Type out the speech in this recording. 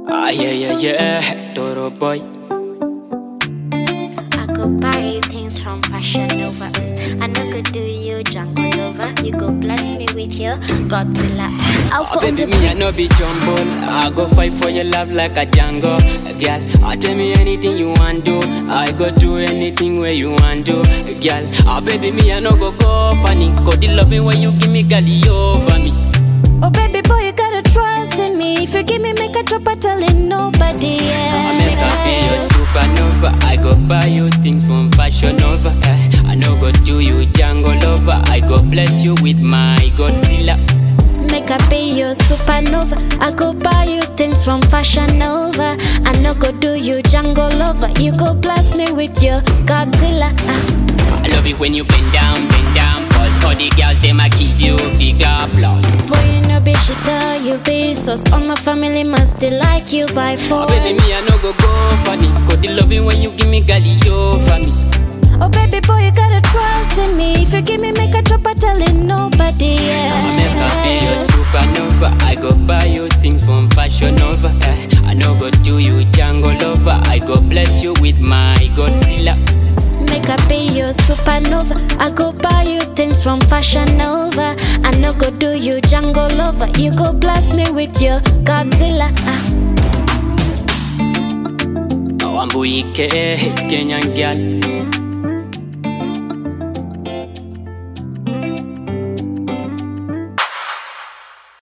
Yeah, Toro boy. I could buy things from Fashion Nova. I know could do you Jungle Lover. You go bless me with your Godzilla. Baby, me I no be jumble. I go fight for your love like a Django. Girl, tell me anything you want do. I go do anything where you want do. Girl, baby, me I no go funny. Cause the loving when you give me, girl, you over me. Oh baby boy, you gotta trust in me. If you give me, make a drop, I telling nobody. I make her be your supernova. I go buy you things from Fashion Nova. I no go do you Django Lover. I go bless you with my Godzilla. Make her be your supernova. I go buy you things from Fashion Nova. I no go do you Django Lover. You go bless me with your Godzilla. I love it when you bend down. Cause all the girls, they might give you big applause. For you no be shit, you be sus. All my family must like you by force. Baby, me I no go funny. Cause the loving when you give me, girl, you over me. Oh baby boy, you gotta trust in me. If you give me, make a drop, I telling nobody. I make her be your supernova. I go buy you things from Fashion Nova. I no go do you Django Lover. I go bless you with my Godzilla. Make her be your supernova. I go buy you things from Fashion Nova. I no go do you Django Lover. You go bless me with your Godzilla. I'm Buike, Kenyan girl.